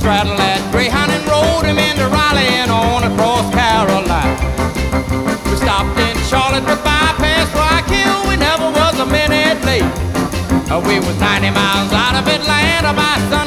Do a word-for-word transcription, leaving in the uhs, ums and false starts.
straddled that Greyhound and rode him into Raleigh and on across Carolina. We stopped in Charlotte to bypass Rockhill. We never was a minute late. Uh, We was ninety miles out of Atlanta by sunset.